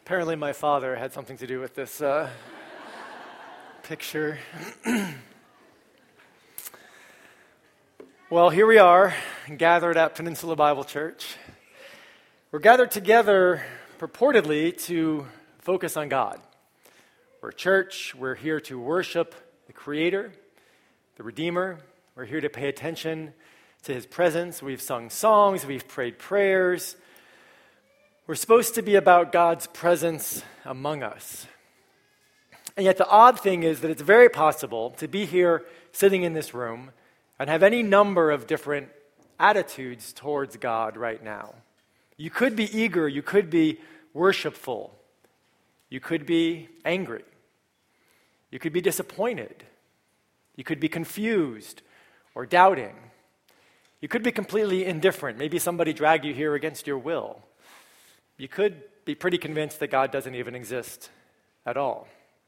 Apparently my father had something to do with this picture. Well, here we are, gathered at Peninsula Bible Church. We're gathered together purportedly to focus on God. We're a church. We're here to worship the Creator, the Redeemer. We're here to pay attention to His presence. We've sung songs. We've prayed prayers. We're supposed to be about God's presence among us. And yet the odd thing is that it's very possible to be here sitting in this room and have any number of different attitudes towards God right now. You could be eager, you could be worshipful, you could be angry, you could be disappointed, you could be confused or doubting, you could be completely indifferent. Maybe somebody dragged you here against your will. You could be pretty convinced that God doesn't even exist at all.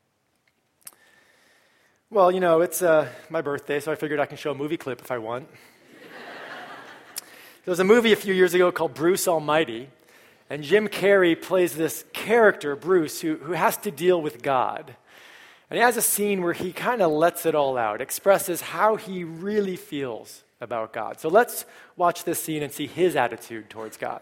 Well, you know, it's my birthday, so I figured I can show a movie clip if I want. There was a movie a few years ago called Bruce Almighty, and Jim Carrey plays this character, Bruce, who has to deal with God. And he has a scene where he kind of lets it all out, expresses how he really feels about God. So let's watch this scene and see his attitude towards God.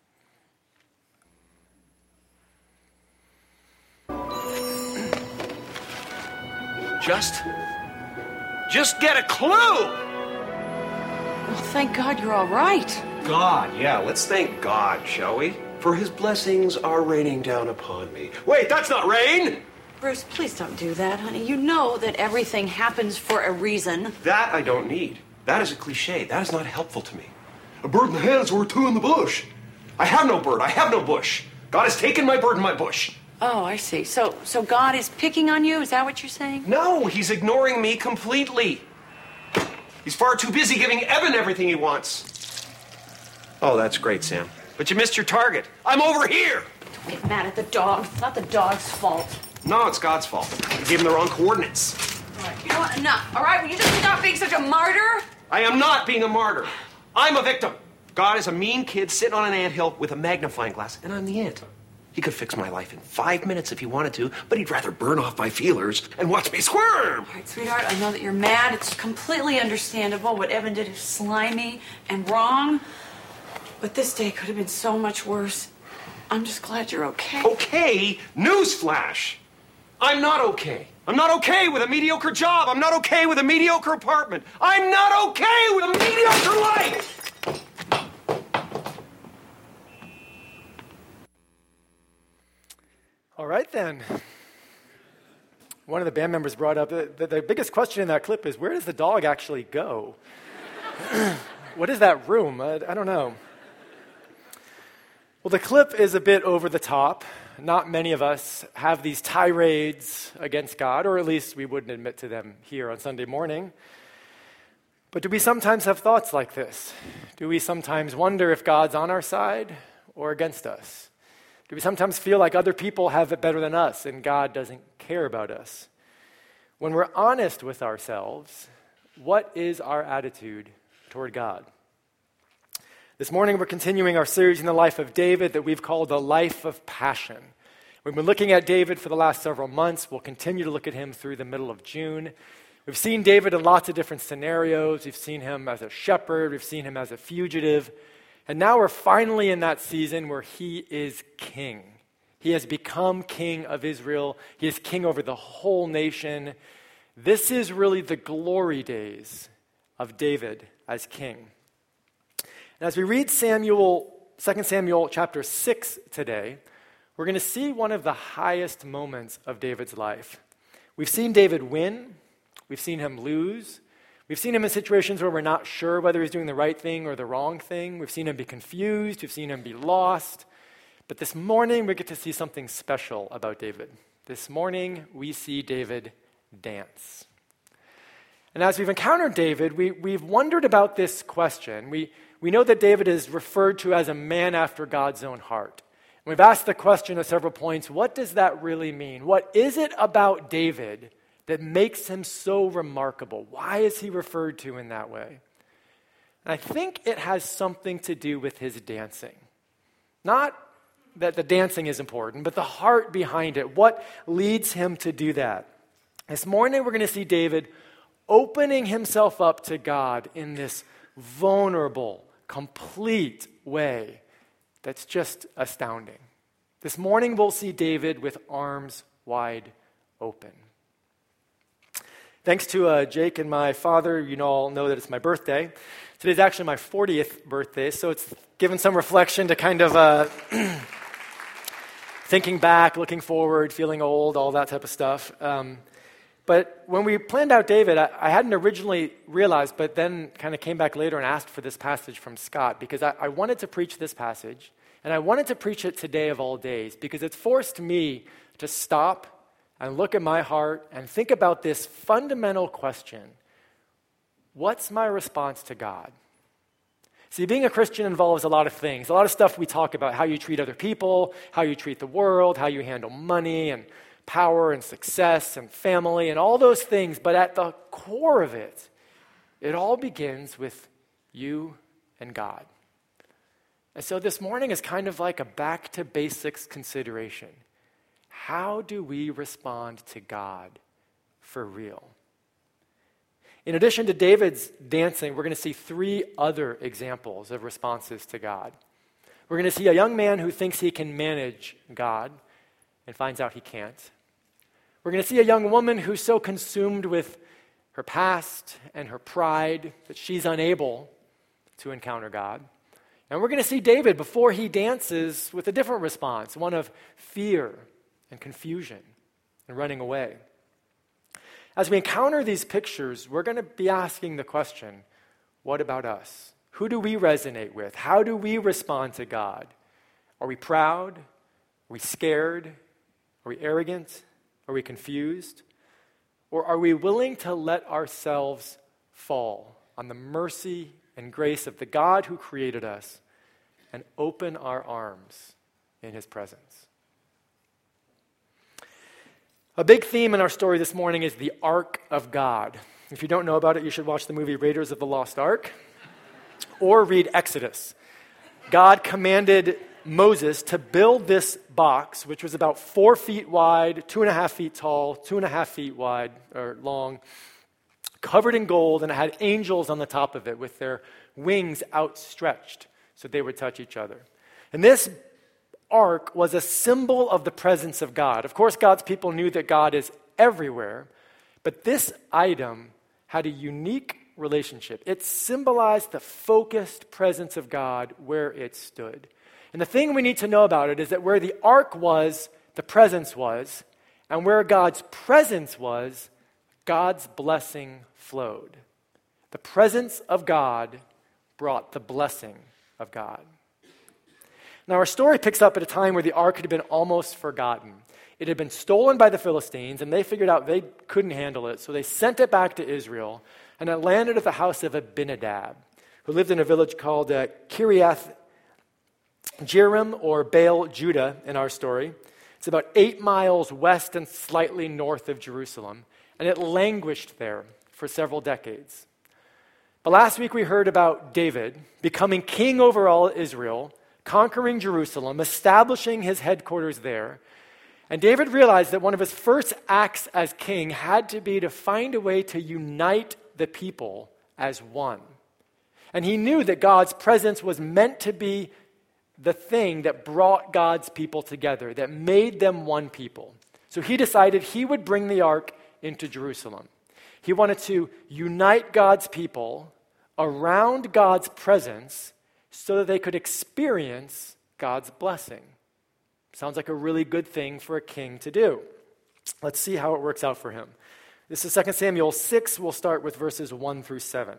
Just get a clue! Well, thank God you're all right. God, yeah, let's thank God, shall we? For His blessings are raining down upon me. Wait, that's not rain! Bruce, please don't do that, honey. You know that everything happens for a reason. That I don't need. That is a cliche. That is not helpful to me. A bird in the hand is worth two in the bush. I have no bird. I have no bush. God has taken my bird and my bush. Oh, I see. So God is picking on you? Is that what you're saying? No, He's ignoring me completely. He's far too busy giving Evan everything he wants. Oh, that's great, Sam. But you missed your target. I'm over here. Don't get mad at the dog. It's not the dog's fault. No, it's God's fault. He gave him the wrong coordinates. All right, you know what? Enough. All right, will you just stop being such a martyr? I am not being a martyr. I'm a victim. God is a mean kid sitting on an anthill with a magnifying glass, and I'm the ant. He could fix my life in 5 minutes if he wanted to, but he'd rather burn off my feelers and watch me squirm. All right, sweetheart, I know that you're mad. It's completely understandable. What Evan did is slimy and wrong. But this day could have been so much worse. I'm just glad you're okay. Okay? Newsflash. I'm not okay. I'm not okay with a mediocre job. I'm not okay with a mediocre apartment. I'm not okay with a mediocre life. All right, then. One of the band members brought up the biggest question in that clip is, where does the dog actually go? What is that room? I don't know. Well, the clip is a bit over the top. Not many of us have these tirades against God, or at least we wouldn't admit to them here on Sunday morning. But do we sometimes have thoughts like this? Do we sometimes wonder if God's on our side or against us? Do we sometimes feel like other people have it better than us and God doesn't care about us? When we're honest with ourselves, what is our attitude toward God? This morning we're continuing our series in the life of David that we've called the Life of Passion. We've been looking at David for the last several months. We'll continue to look at him through the middle of June. We've seen David in lots of different scenarios. We've seen him as a shepherd. We've seen him as a fugitive. And now we're finally in that season where he is king. He has become king of Israel. He is king over the whole nation. This is really the glory days of David as king. And as we read 2 Samuel chapter 6 today, we're going to see one of the highest moments of David's life. We've seen David win. We've seen him lose. We've seen him in situations where we're not sure whether he's doing the right thing or the wrong thing. We've seen him be confused. We've seen him be lost. But this morning, we get to see something special about David. This morning, we see David dance. And as we've encountered David, we've wondered about this question. We know that David is referred to as a man after God's own heart. And we've asked the question at several points, what does that really mean? What is it about David that makes him so remarkable? Why is he referred to in that way? And I think it has something to do with his dancing. Not that the dancing is important, but the heart behind it, what leads him to do that. This morning we're going to see David opening himself up to God in this vulnerable, complete way that's just astounding. This morning we'll see David with arms wide open. Thanks to Jake and my father, you all know that it's my birthday. Today's actually my 40th birthday, so it's given some reflection to kind of thinking back, looking forward, feeling old, all that type of stuff. But when we planned out David, I hadn't originally realized, but then kind of came back later and asked for this passage from Scott, because I wanted to preach this passage, and I wanted to preach it today of all days, because it's forced me to stop and look at my heart and think about this fundamental question: what's my response to God? See, being a Christian involves a lot of things, a lot of stuff we talk about, how you treat other people, how you treat the world, how you handle money and power and success and family and all those things. But at the core of it, it all begins with you and God. And so this morning is kind of like a back to basics consideration. How do we respond to God for real? In addition to David's dancing, we're going to see three other examples of responses to God. We're going to see a young man who thinks he can manage God and finds out he can't. We're going to see a young woman who's so consumed with her past and her pride that she's unable to encounter God. And we're going to see David, before he dances, with a different response, one of fear and confusion and running away. As we encounter these pictures, we're going to be asking the question, what about us? Who do we resonate with? How do we respond to God? Are we proud? Are we scared? Are we arrogant? Are we confused? Or are we willing to let ourselves fall on the mercy and grace of the God who created us and open our arms in his presence? A big theme in our story this morning is the Ark of God. If you don't know about it, you should watch the movie Raiders of the Lost Ark or read Exodus. God commanded Moses to build this box, which was about 4 feet wide, 2.5 feet tall, 2.5 feet wide or long, covered in gold, and it had angels on the top of it with their wings outstretched so they would touch each other. And this ark was a symbol of the presence of God. Of course, God's people knew that God is everywhere, but this item had a unique relationship. It symbolized the focused presence of God where it stood. And the thing we need to know about it is that where the ark was, the presence was, and where God's presence was, God's blessing flowed. The presence of God brought the blessing of God. Now, our story picks up at a time where the ark had been almost forgotten. It had been stolen by the Philistines, and they figured out they couldn't handle it, so they sent it back to Israel, and it landed at the house of Abinadab, who lived in a village called Kiriath Jearim, or Baal Judah in our story. It's about 8 miles west and slightly north of Jerusalem, and it languished there for several decades. But last week we heard about David becoming king over all Israel, conquering Jerusalem, establishing his headquarters there. And David realized that one of his first acts as king had to be to find a way to unite the people as one. And he knew that God's presence was meant to be the thing that brought God's people together, that made them one people. So he decided he would bring the ark into Jerusalem. He wanted to unite God's people around God's presence so that they could experience God's blessing. Sounds like a really good thing for a king to do. Let's see how it works out for him. This is 2 Samuel 6. We'll start with verses 1 through 7.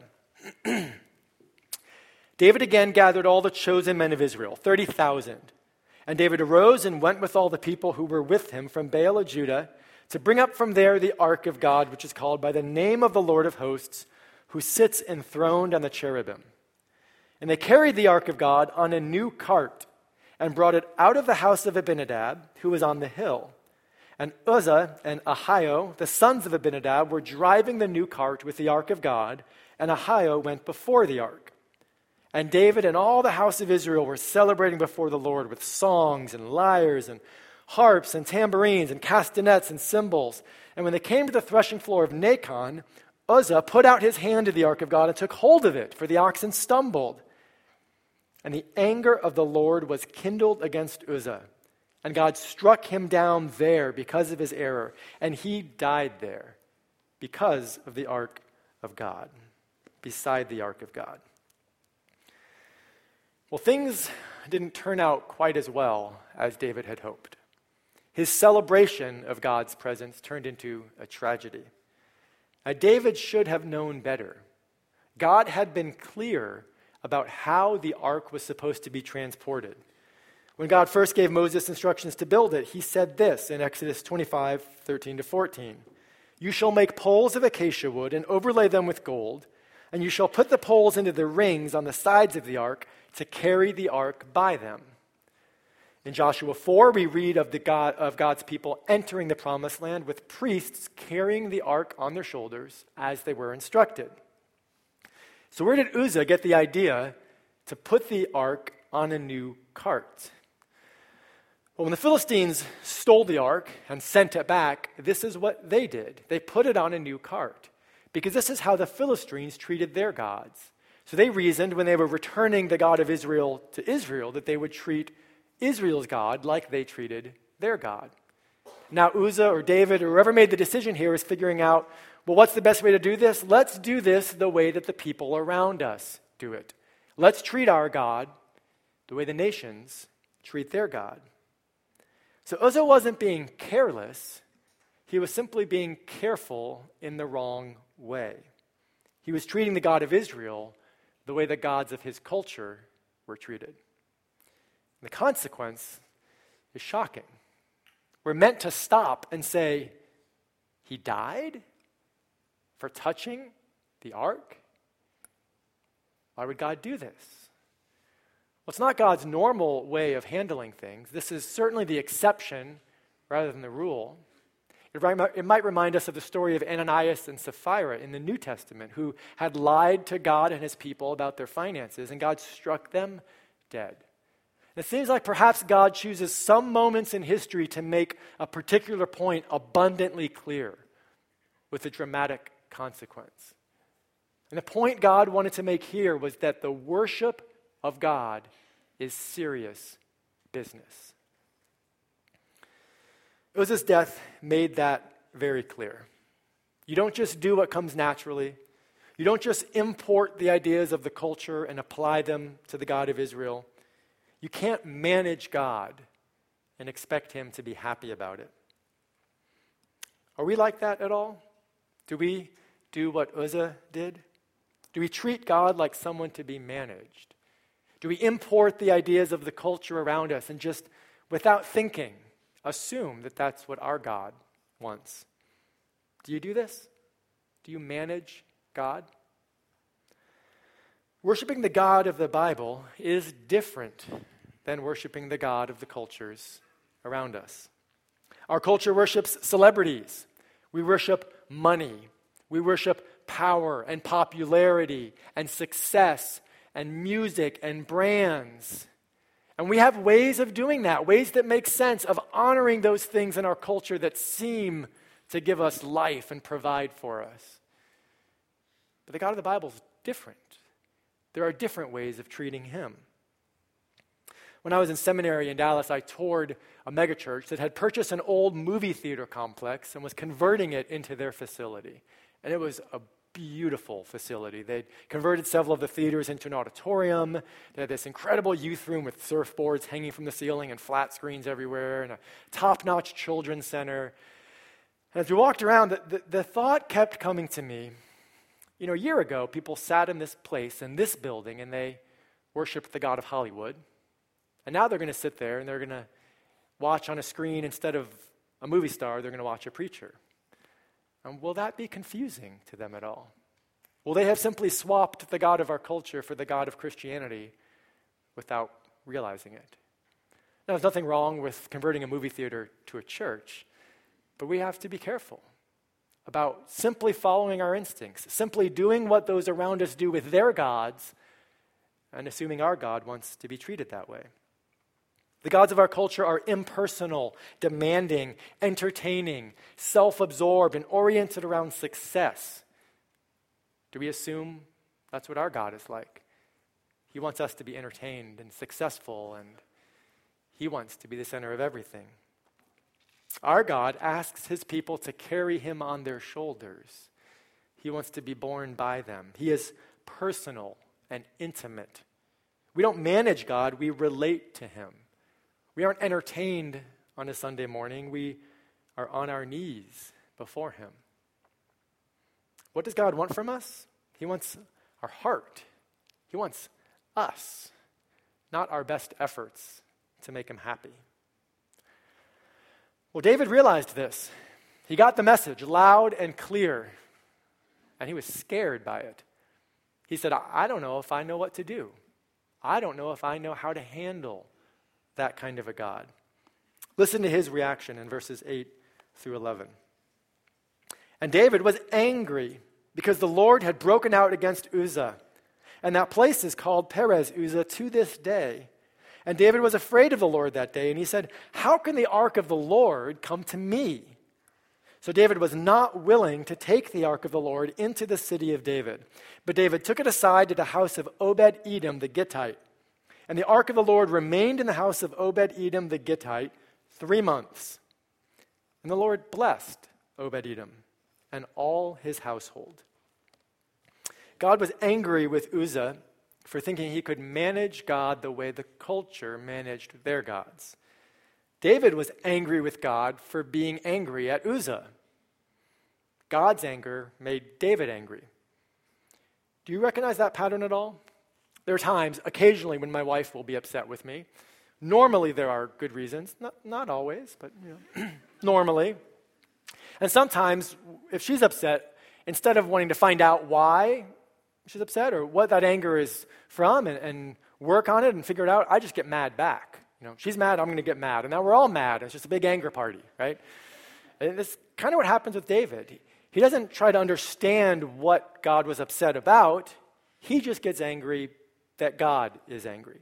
David again gathered all the chosen men of Israel, 30,000. And David arose and went with all the people who were with him from Baal of Judah to bring up from there the ark of God, which is called by the name of the Lord of hosts, who sits enthroned on the cherubim. And they carried the ark of God on a new cart and brought it out of the house of Abinadab, who was on the hill. And Uzzah and Ahio, the sons of Abinadab, were driving the new cart with the ark of God, and Ahio went before the ark. And David and all the house of Israel were celebrating before the Lord with songs and lyres and harps and tambourines and castanets and cymbals. And when they came to the threshing floor of Nacon, Uzzah put out his hand to the ark of God and took hold of it, for the oxen stumbled. And the anger of the Lord was kindled against Uzzah, and God struck him down there because of his error, and he died there because of the ark of God, beside the ark of God. Well, things didn't turn out quite as well as David had hoped. His celebration of God's presence turned into a tragedy. Now, David should have known better. God had been clear about how the ark was supposed to be transported. When God first gave Moses instructions to build it, he said this in Exodus 25:13-14. You shall make poles of acacia wood and overlay them with gold, and you shall put the poles into the rings on the sides of the ark to carry the ark by them. In Joshua 4, we read of God's people entering the promised land with priests carrying the ark on their shoulders as they were instructed. So where did Uzzah get the idea to put the ark on a new cart? Well, when the Philistines stole the ark and sent it back, this is what they did. They put it on a new cart because this is how the Philistines treated their gods. So they reasoned when they were returning the God of Israel to Israel that they would treat Israel's God like they treated their God. Now Uzzah or David or whoever made the decision here is figuring out, well, what's the best way to do this? Let's do this the way that the people around us do it. Let's treat our God the way the nations treat their God. So Uzzah wasn't being careless. He was simply being careful in the wrong way. He was treating the God of Israel the way the gods of his culture were treated. The consequence is shocking. We're meant to stop and say, he died for touching the ark? Why would God do this? Well, it's not God's normal way of handling things. This is certainly the exception rather than the rule. It might remind us of the story of Ananias and Sapphira in the New Testament, who had lied to God and his people about their finances, and God struck them dead. It seems like perhaps God chooses some moments in history to make a particular point abundantly clear with a dramatic consequence. And the point God wanted to make here was that the worship of God is serious business. Uzzah's death made that very clear. You don't just do what comes naturally. You don't just import the ideas of the culture and apply them to the God of Israel. You can't manage God and expect him to be happy about it. Are we like that at all? Do we do what Uzzah did? Do we treat God like someone to be managed? Do we import the ideas of the culture around us and just, without thinking, assume that that's what our God wants? Do you do this? Do you manage God? Worshiping the God of the Bible is different than worshiping the God of the cultures around us. Our culture worships celebrities. We worship money. We worship power and popularity and success and music and brands. And we have ways of doing that, ways that make sense, of honoring those things in our culture that seem to give us life and provide for us. But the God of the Bible is different. There are different ways of treating him. When I was in seminary in Dallas, I toured a megachurch that had purchased an old movie theater complex and was converting it into their facility. And it was a beautiful facility. They'd converted several of the theaters into an auditorium. They had this incredible youth room with surfboards hanging from the ceiling and flat screens everywhere, and a top-notch children's center. And as we walked around, the thought kept coming to me, you know, a year ago, people sat in this place, in this building, and they worshiped the God of Hollywood. And now they're going to sit there and they're going to watch on a screen, instead of a movie star, they're going to watch a preacher. And will that be confusing to them at all? Will they have simply swapped the God of our culture for the God of Christianity without realizing it? Now, there's nothing wrong with converting a movie theater to a church, but we have to be careful about simply following our instincts, simply doing what those around us do with their gods, and assuming our God wants to be treated that way. The gods of our culture are impersonal, demanding, entertaining, self-absorbed, and oriented around success. Do we assume that's what our God is like? He wants us to be entertained and successful, and he wants to be the center of everything. Our God asks his people to carry him on their shoulders. He wants to be borne by them. He is personal and intimate. We don't manage God, we relate to him. We aren't entertained on a Sunday morning. We are on our knees before him. What does God want from us? He wants our heart. He wants us, not our best efforts to make him happy. Well, David realized this. He got the message loud and clear, and he was scared by it. He said, I don't know if I know what to do. I don't know if I know how to handle that kind of a God. Listen to his reaction in verses 8 through 11. And David was angry because the Lord had broken out against Uzzah, and that place is called Perez Uzzah to this day. And David was afraid of the Lord that day, and he said, how can the ark of the Lord come to me? So David was not willing to take the ark of the Lord into the city of David. But David took it aside to the house of Obed-Edom the Gittite. And the ark of the Lord remained in the house of Obed-Edom the Gittite 3 months. And the Lord blessed Obed-Edom and all his household. God was angry with Uzzah for thinking he could manage God the way the culture managed their gods. David was angry with God for being angry at Uzzah. God's anger made David angry. Do you recognize that pattern at all? There are times, occasionally, when my wife will be upset with me. Normally, there are good reasons. Not always, but normally. And sometimes, if she's upset, instead of wanting to find out why she's upset or what that anger is from and work on it and figure it out, I just get mad back. She's mad, I'm going to get mad. And now we're all mad. It's just a big anger party, right? And that's kind of what happens with David. He doesn't try to understand what God was upset about. He just gets angry that God is angry.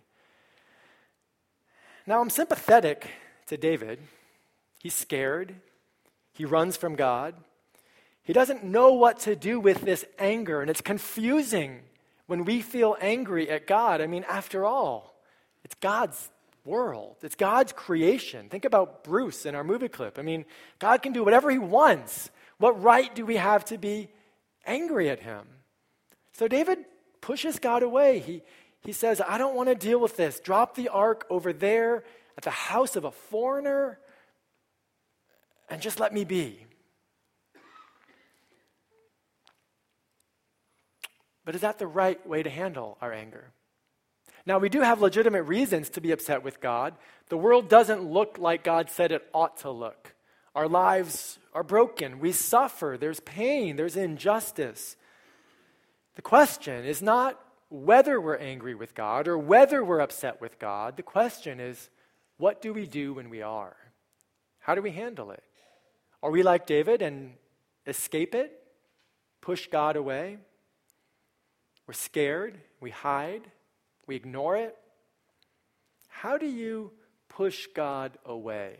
Now, I'm sympathetic to David. He's scared. He runs from God. He doesn't know what to do with this anger, and it's confusing when we feel angry at God. I mean, after all, it's God's world. It's God's creation. Think about Bruce in our movie clip. I mean, God can do whatever he wants. What right do we have to be angry at him? So David pushes God away. He says, I don't want to deal with this. Drop the ark over there at the house of a foreigner and just let me be. But is that the right way to handle our anger? Now, we do have legitimate reasons to be upset with God. The world doesn't look like God said it ought to look. Our lives are broken. We suffer. There's pain. There's injustice. The question is not whether we're angry with God or whether we're upset with God. The question is, what do we do when we are? How do we handle it? Are we like David and escape it? Push God away? We're scared. We hide. We ignore it. How do you push God away?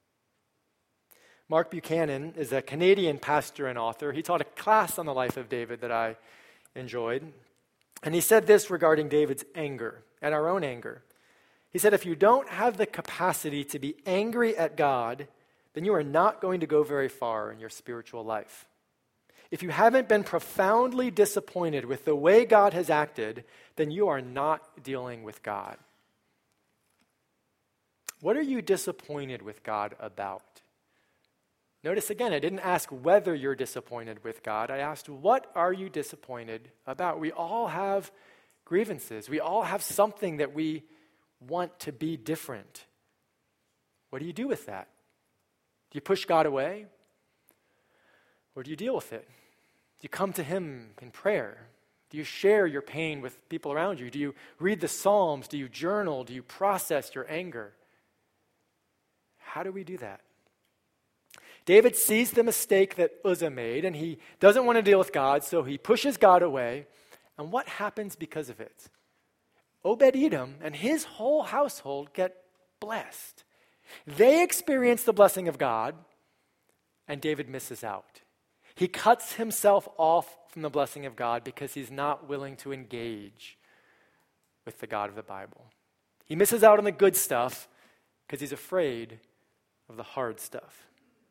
Mark Buchanan is a Canadian pastor and author. He taught a class on the life of David that I enjoyed. And he said this regarding David's anger and our own anger. He said, if you don't have the capacity to be angry at God, then you are not going to go very far in your spiritual life. If you haven't been profoundly disappointed with the way God has acted, then you are not dealing with God. What are you disappointed with God about? Notice again, I didn't ask whether you're disappointed with God. I asked, what are you disappointed about? We all have grievances. We all have something that we want to be different. What do you do with that? Do you push God away? Or do you deal with it? Do you come to him in prayer? Do you share your pain with people around you? Do you read the Psalms? Do you journal? Do you process your anger? How do we do that? David sees the mistake that Uzzah made, and he doesn't want to deal with God, so he pushes God away. And what happens because of it? Obed-Edom and his whole household get blessed. They experience the blessing of God, and David misses out. He cuts himself off from the blessing of God because he's not willing to engage with the God of the Bible. He misses out on the good stuff because he's afraid of the hard stuff.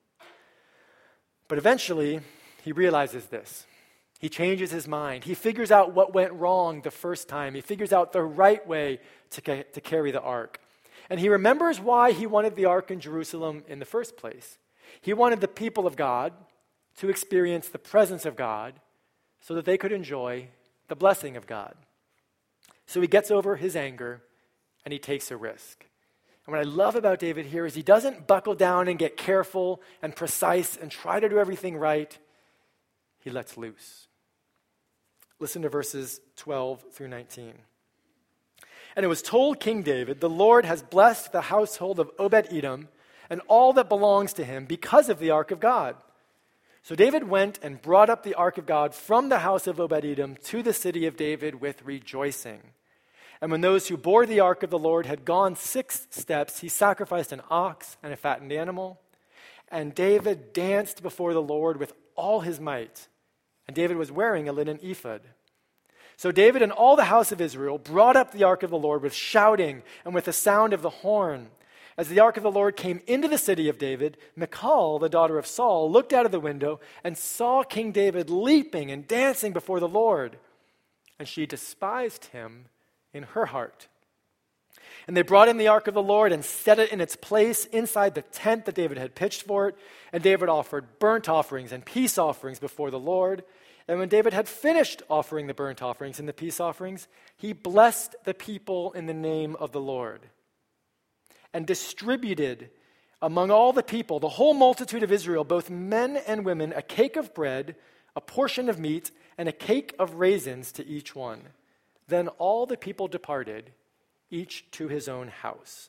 But eventually, he realizes this. He changes his mind. He figures out what went wrong the first time. He figures out the right way to carry the ark. And he remembers why he wanted the ark in Jerusalem in the first place. He wanted the people of God to experience the presence of God so that they could enjoy the blessing of God. So he gets over his anger and he takes a risk. And what I love about David here is he doesn't buckle down and get careful and precise and try to do everything right. He lets loose. Listen to verses 12 through 19. And it was told King David, the Lord has blessed the household of Obed-Edom and all that belongs to him because of the ark of God. So David went and brought up the ark of God from the house of Obed-Edom to the city of David with rejoicing. And when those who bore the ark of the Lord had gone 6 steps, he sacrificed an ox and a fattened animal. And David danced before the Lord with all his might. And David was wearing a linen ephod. So David and all the house of Israel brought up the ark of the Lord with shouting and with the sound of the horn. As the ark of the Lord came into the city of David, Michal, the daughter of Saul, looked out of the window and saw King David leaping and dancing before the Lord. And she despised him in her heart. And they brought in the ark of the Lord and set it in its place inside the tent that David had pitched for it. And David offered burnt offerings and peace offerings before the Lord. And when David had finished offering the burnt offerings and the peace offerings, he blessed the people in the name of the Lord and distributed among all the people, the whole multitude of Israel, both men and women, a cake of bread, a portion of meat, and a cake of raisins to each one. Then all the people departed, each to his own house.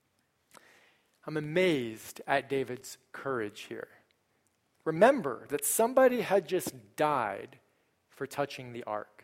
I'm amazed at David's courage here. Remember that somebody had just died for touching the ark.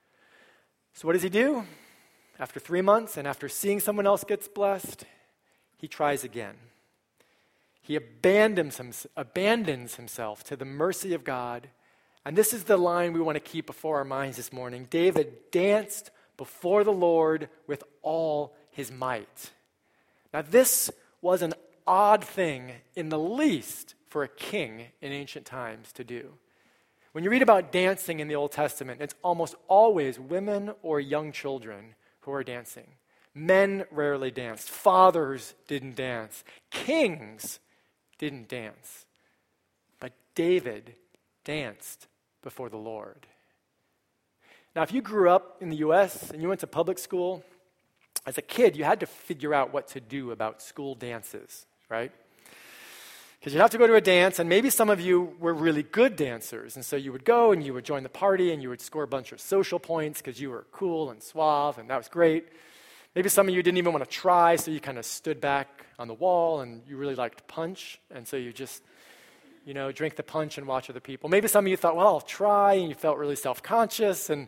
So what does he do? After 3 months and after seeing someone else gets blessed, he tries again. He abandons himself to the mercy of God. And this is the line we want to keep before our minds this morning. David danced before the Lord with all his might. Now, this was an odd thing in the least for a king in ancient times to do. When you read about dancing in the Old Testament, it's almost always women or young children who are dancing. Men rarely danced. Fathers didn't dance. Kings didn't dance. But David danced before the Lord. Now, if you grew up in the U.S. and you went to public school, as a kid, you had to figure out what to do about school dances, right? Because you'd have to go to a dance, and maybe some of you were really good dancers, and so you would go and you would join the party and you would score a bunch of social points because you were cool and suave, and that was great. Maybe some of you didn't even want to try, so you kind of stood back on the wall, and you really liked punch, and so you just, drink the punch and watch other people. Maybe some of you thought, well, I'll try, and you felt really self-conscious, and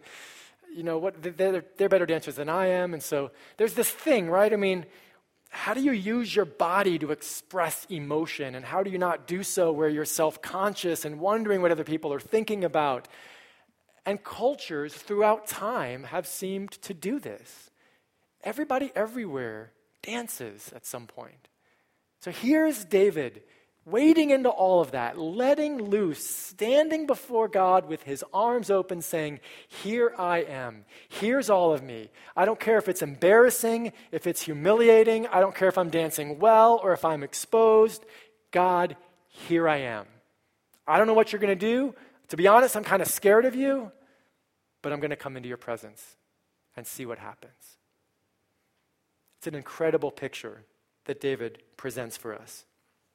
they're better dancers than I am, and so there's this thing, right? I mean, how do you use your body to express emotion, and how do you not do so where you're self-conscious and wondering what other people are thinking about? And cultures throughout time have seemed to do this. Everybody everywhere dances at some point. So here's David wading into all of that, letting loose, standing before God with his arms open, saying, here I am. Here's all of me. I don't care if it's embarrassing, if it's humiliating. I don't care if I'm dancing well or if I'm exposed. God, here I am. I don't know what you're going to do. To be honest, I'm kind of scared of you, but I'm going to come into your presence and see what happens. It's an incredible picture that David presents for us.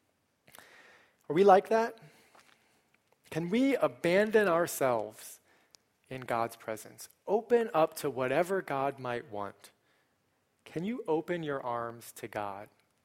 Are we like that? Can we abandon ourselves in God's presence? Open up to whatever God might want. Can you open your arms to God?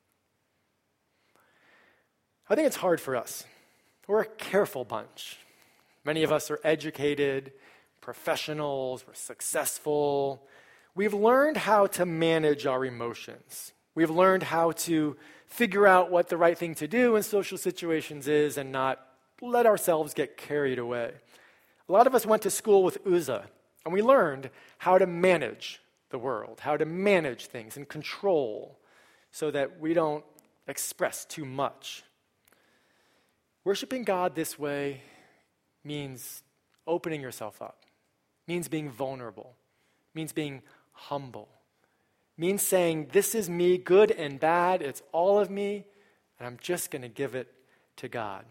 I think it's hard for us. We're a careful bunch. Many of us are educated, professionals, we're successful. we've learned how to manage our emotions. We've learned how to figure out what the right thing to do in social situations is and not let ourselves get carried away. A lot of us went to school with Uzzah, and we learned how to manage the world, how to manage things and control so that we don't express too much. Worshiping God this way means opening yourself up, means being vulnerable, means being humble, means saying, this is me, good and bad, it's all of me, and I'm just going to give it to God.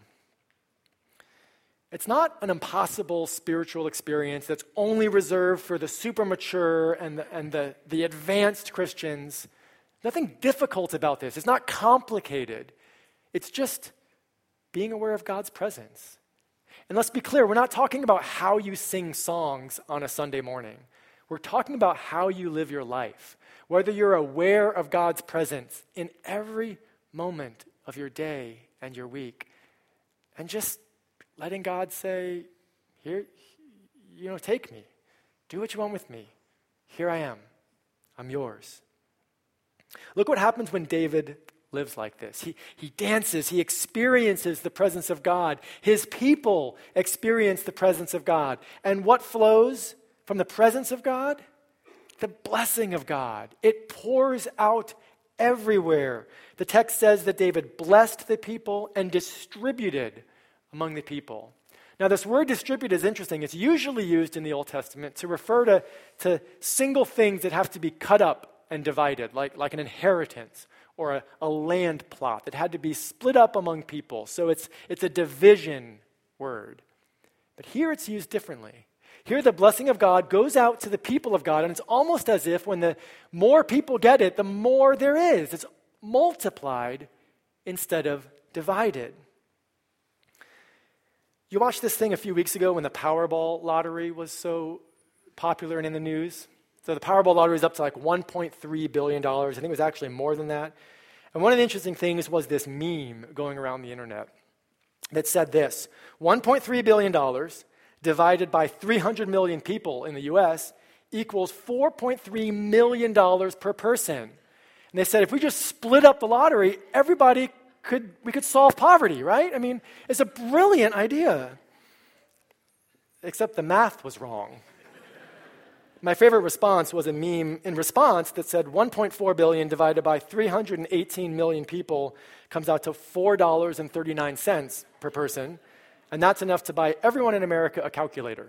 It's not an impossible spiritual experience that's only reserved for the super mature and the advanced Christians. Nothing difficult about this. It's not complicated. It's just being aware of God's presence. And let's be clear, we're not talking about how you sing songs on a Sunday morning. We're talking about how you live your life, whether you're aware of God's presence in every moment of your day and your week, and just letting God say, here, take me. Do what you want with me. Here I am. I'm yours. Look what happens when David lives like this. He dances. He experiences the presence of God. His people experience the presence of God. And what flows from the presence of God? The blessing of God. It pours out everywhere. The text says that David blessed the people and distributed among the people. Now, this word distribute is interesting. It's usually used in the Old Testament to refer to single things that have to be cut up and divided, like an inheritance or a land plot that had to be split up among people. So it's a division word. But here it's used differently. Here the blessing of God goes out to the people of God, and it's almost as if when the more people get it, the more there is. It's multiplied instead of divided. You watched this thing a few weeks ago when the Powerball lottery was so popular and in the news. So the Powerball lottery is up to like $1.3 billion. I think it was actually more than that. And one of the interesting things was this meme going around the internet that said this: $1.3 billion divided by 300 million people in the U.S. equals $4.3 million per person. And they said if we just split up the lottery, we could solve poverty, right? I mean, it's a brilliant idea. Except the math was wrong. My favorite response was a meme in response that said 1.4 billion divided by 318 million people comes out to $4.39 per person, and that's enough to buy everyone in America a calculator.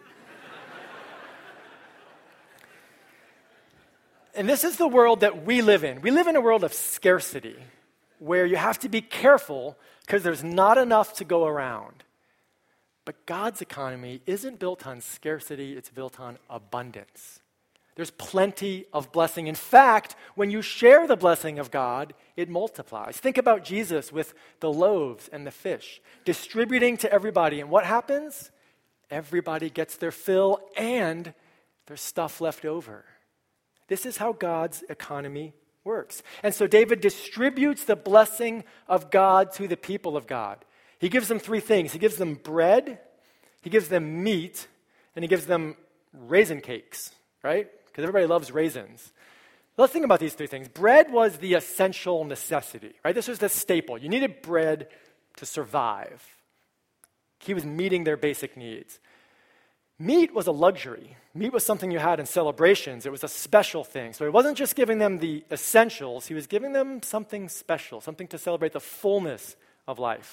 And this is the world that we live in. We live in a world of scarcity, where you have to be careful because there's not enough to go around. But God's economy isn't built on scarcity, it's built on abundance. There's plenty of blessing. In fact, when you share the blessing of God, it multiplies. Think about Jesus with the loaves and the fish, distributing to everybody. And what happens? Everybody gets their fill and there's stuff left over. This is how God's economy works. And so David distributes the blessing of God to the people of God. He gives them three things. He gives them bread, he gives them meat, and he gives them raisin cakes, right? Because everybody loves raisins. Let's think about these three things. Bread was the essential necessity, right? This was the staple. You needed bread to survive. He was meeting their basic needs. Meat was a luxury. Meat was something you had in celebrations. It was a special thing. So he wasn't just giving them the essentials. He was giving them something special, something to celebrate the fullness of life.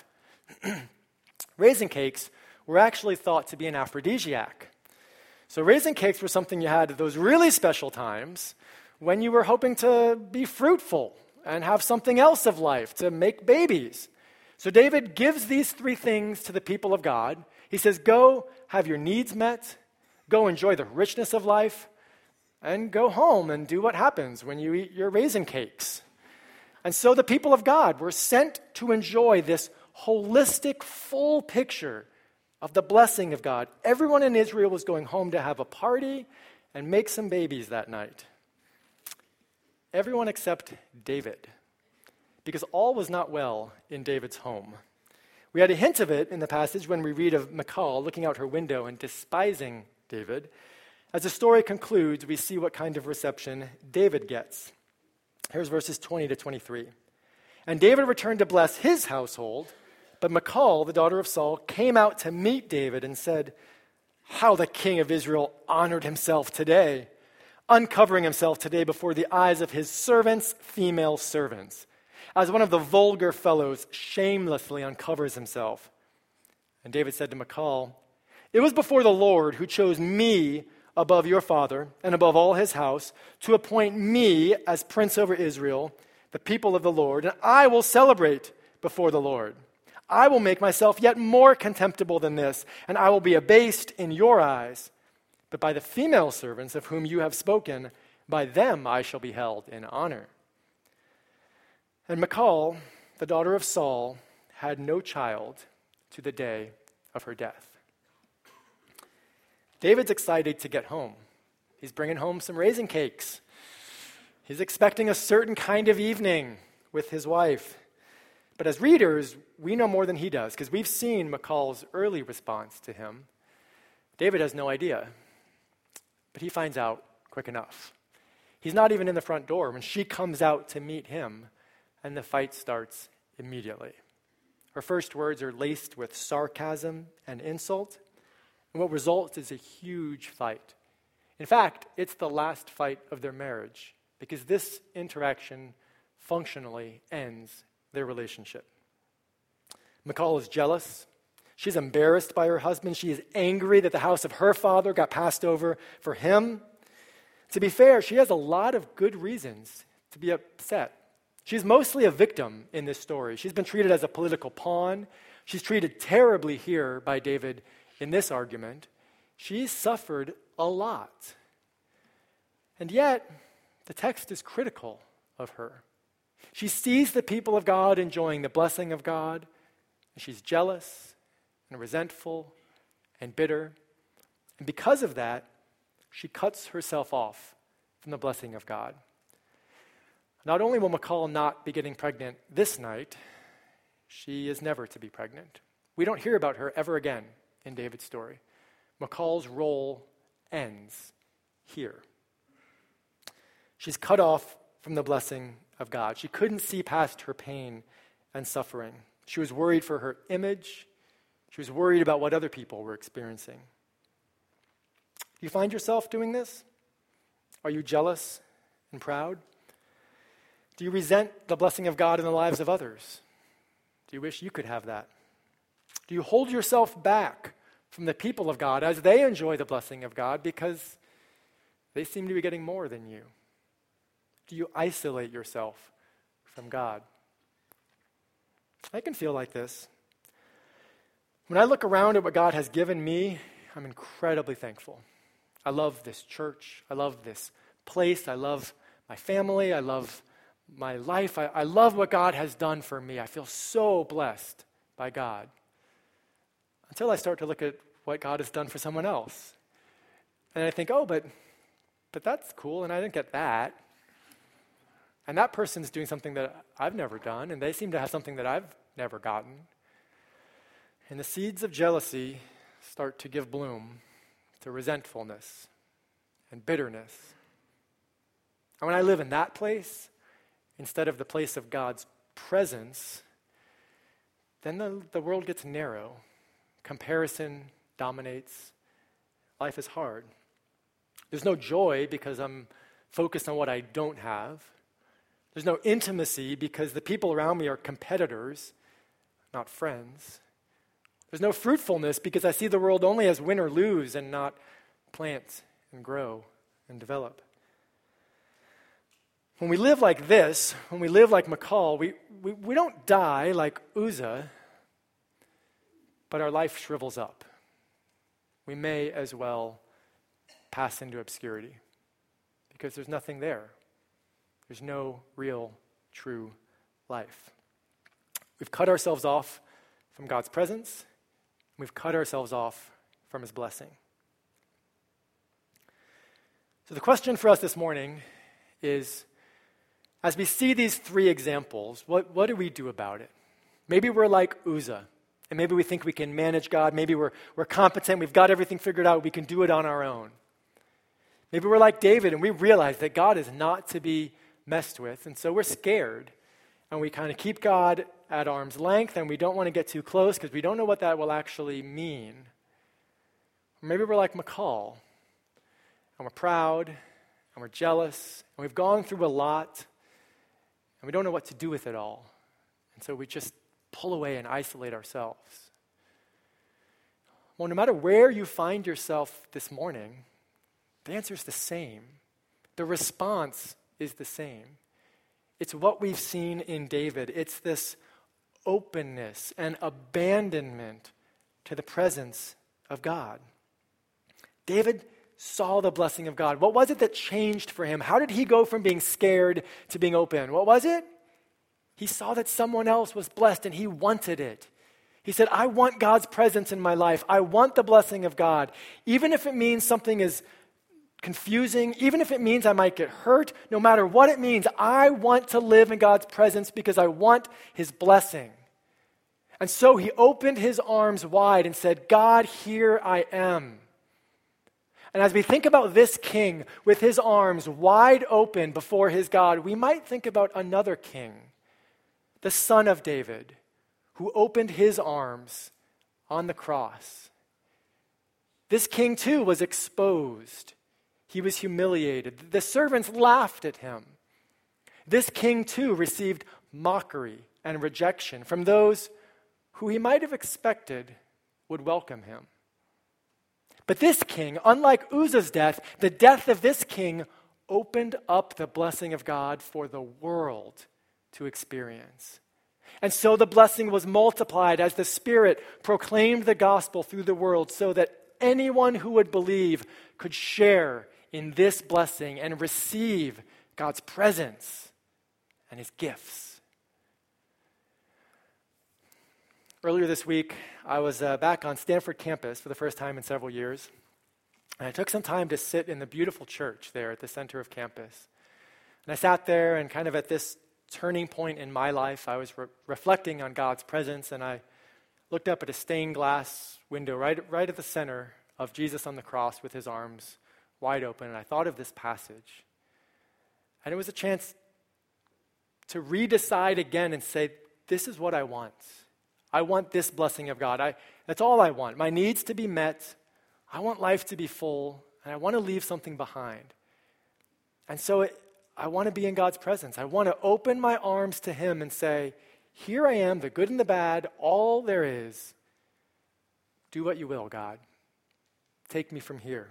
Raisin cakes were actually thought to be an aphrodisiac. So raisin cakes were something you had at those really special times when you were hoping to be fruitful and have something else of life, to make babies. So David gives these three things to the people of God. He says, go have your needs met, go enjoy the richness of life, and go home and do what happens when you eat your raisin cakes. And so the people of God were sent to enjoy this holistic, full picture of the blessing of God. Everyone in Israel was going home to have a party and make some babies that night. Everyone except David, because all was not well in David's home. We had a hint of it in the passage when we read of Michal looking out her window and despising David. As the story concludes, we see what kind of reception David gets. Here's verses 20 to 23. And David returned to bless his household, but Michal, the daughter of Saul, came out to meet David and said, "How the king of Israel honored himself today, uncovering himself today before the eyes of his servants, female servants, as one of the vulgar fellows shamelessly uncovers himself." And David said to Michal, "It was before the Lord who chose me above your father and above all his house to appoint me as prince over Israel, the people of the Lord, and I will celebrate before the Lord. I will make myself yet more contemptible than this, and I will be abased in your eyes. But by the female servants of whom you have spoken, by them I shall be held in honor." And Michal, the daughter of Saul, had no child to the day of her death. David's excited to get home. He's bringing home some raisin cakes. He's expecting a certain kind of evening with his wife. But as readers, we know more than he does because we've seen Michal's early response to him. David has no idea, but he finds out quick enough. He's not even in the front door when she comes out to meet him, and the fight starts immediately. Her first words are laced with sarcasm and insult, and what results is a huge fight. In fact, it's the last fight of their marriage because this interaction functionally ends their relationship. Michal is jealous. She's embarrassed by her husband. She is angry that the house of her father got passed over for him. To be fair, she has a lot of good reasons to be upset. She's mostly a victim in this story. She's been treated as a political pawn. She's treated terribly here by David in this argument. She's suffered a lot. And yet, the text is critical of her. She sees the people of God enjoying the blessing of God, and she's jealous and resentful and bitter. And because of that, she cuts herself off from the blessing of God. Not only will Michal not be getting pregnant this night, she is never to be pregnant. We don't hear about her ever again in David's story. Michal's role ends here. She's cut off from the blessing of God. She couldn't see past her pain and suffering. She was worried for her image. She was worried about what other people were experiencing. Do you find yourself doing this? Are you jealous and proud? Do you resent the blessing of God in the lives of others? Do you wish you could have that? Do you hold yourself back from the people of God as they enjoy the blessing of God because they seem to be getting more than you? Do you isolate yourself from God? I can feel like this. When I look around at what God has given me, I'm incredibly thankful. I love this church. I love this place. I love my family. I love my life. I love what God has done for me. I feel so blessed by God. Until I start to look at what God has done for someone else. And I think, but that's cool, and I didn't get that. And that person's doing something that I've never done, and they seem to have something that I've never gotten. And the seeds of jealousy start to give bloom to resentfulness and bitterness. And when I live in that place, instead of the place of God's presence, then the world gets narrow. Comparison dominates. Life is hard. There's no joy because I'm focused on what I don't have. There's no intimacy because the people around me are competitors, not friends. There's no fruitfulness because I see the world only as win or lose and not plant and grow and develop. When we live like this, when we live like Michal, we don't die like Uzzah, but our life shrivels up. We may as well pass into obscurity because there's nothing there. There's no real, true life. We've cut ourselves off from God's presence. We've cut ourselves off from his blessing. So the question for us this morning is, as we see these three examples, what do we do about it? Maybe we're like Uzzah, and maybe we think we can manage God. Maybe we're competent. We've got everything figured out. We can do it on our own. Maybe we're like David and we realize that God is not to be messed with, and so we're scared. And we kind of keep God at arm's length, and we don't want to get too close because we don't know what that will actually mean. Or maybe we're like McCall, and we're proud, and we're jealous, and we've gone through a lot, and we don't know what to do with it all. And so we just pull away and isolate ourselves. Well, no matter where you find yourself this morning, the answer is the same. The response is the same. It's what we've seen in David. It's this openness and abandonment to the presence of God. David saw the blessing of God. What was it that changed for him? How did he go from being scared to being open? What was it? He saw that someone else was blessed and he wanted it. He said, I want God's presence in my life. I want the blessing of God. Even if it means something is confusing, even if it means I might get hurt, no matter what it means, I want to live in God's presence because I want his blessing. And so he opened his arms wide and said, God, here I am. And as we think about this king with his arms wide open before his God, we might think about another king, the son of David, who opened his arms on the cross. This king too was exposed. He was humiliated. The servants laughed at him. This king too received mockery and rejection from those who he might have expected would welcome him. But this king, unlike Uzzah's death, the death of this king opened up the blessing of God for the world to experience. And so the blessing was multiplied as the Spirit proclaimed the gospel through the world so that anyone who would believe could share in this blessing and receive God's presence and his gifts. Earlier this week, I was back on Stanford campus for the first time in several years. And I took some time to sit in the beautiful church there at the center of campus. And I sat there and kind of at this turning point in my life, I was reflecting on God's presence, and I looked up at a stained glass window right at the center of Jesus on the cross with his arms wide open, and I thought of this passage. And it was a chance to redecide again and say, this is what I want. I want this blessing of God. That's all I want. My needs to be met. I want life to be full, and I want to leave something behind. And so I want to be in God's presence. I want to open my arms to him and say, here I am, the good and the bad, all there is. Do what you will, God. Take me from here.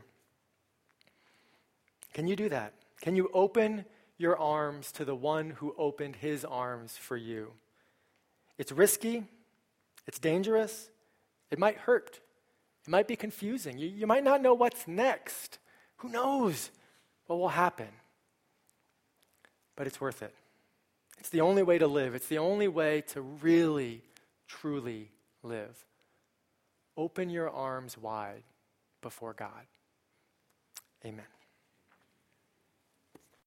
Can you do that? Can you open your arms to the one who opened his arms for you? It's risky. It's dangerous. It might hurt. It might be confusing. You might not know what's next. Who knows what will happen? But it's worth it. It's the only way to live. It's the only way to really, truly live. Open your arms wide before God. Amen.